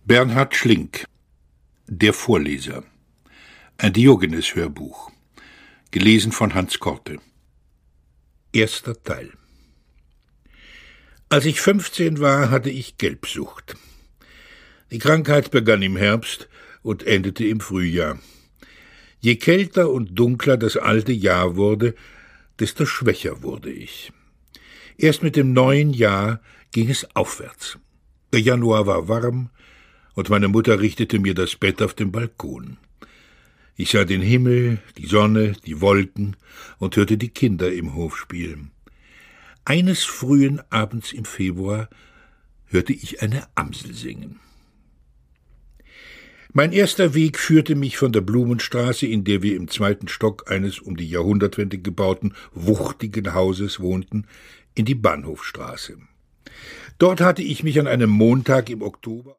Bernhard Schlink, Der Vorleser. Ein Diogenes-Hörbuch. Gelesen von Hans Korte. Erster Teil. Als ich 15 war, hatte ich Gelbsucht. Die Krankheit begann im Herbst und endete im Frühjahr. Je kälter und dunkler das alte Jahr wurde, desto schwächer wurde ich. Erst mit dem neuen Jahr ging es aufwärts. Der Januar war warm, und meine Mutter richtete mir das Bett auf dem Balkon. Ich sah den Himmel, die Sonne, die Wolken und hörte die Kinder im Hof spielen. Eines frühen Abends im Februar hörte ich eine Amsel singen. Mein erster Weg führte mich von der Blumenstraße, in der wir im 2. Stock eines um die Jahrhundertwende gebauten, wuchtigen Hauses wohnten, in die Bahnhofstraße. Dort hatte ich mich an einem Montag im Oktober